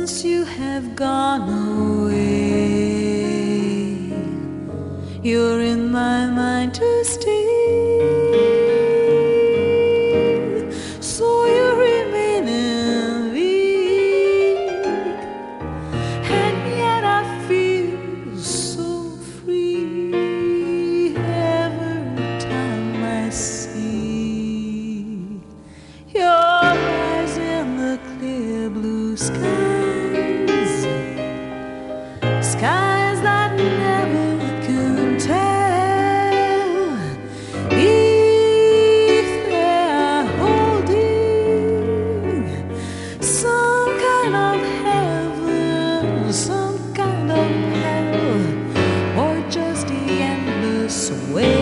since you have gone away. You're in my mind to stay. So you remain in me, and yet I feel so free every time I see your eyes in the clear blue skies, skies that never can tell if they are holding some kind of heaven, some kind of hell, or just the endless way.